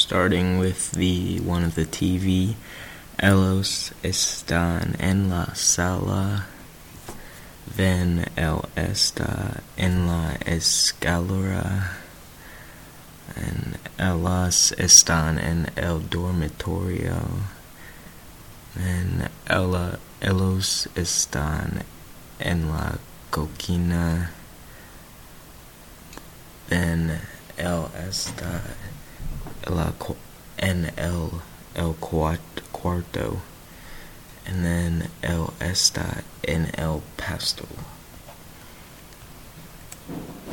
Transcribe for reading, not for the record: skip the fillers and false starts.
starting with the one of the TV. Ellos están en la sala. Then él está en la escalera. And ellas están en el dormitorio. And ellos están en la cocina. Then él está en el cuarto. And then él está en el pasto.